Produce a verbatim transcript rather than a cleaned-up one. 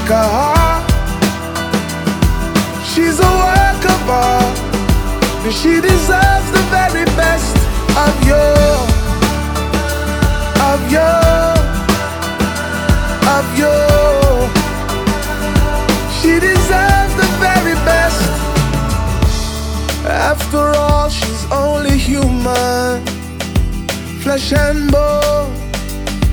a heart. She's a work of art, and she deserves the very best of you, of you, of you. She deserves the very best. After all, she's only human, flesh and bone.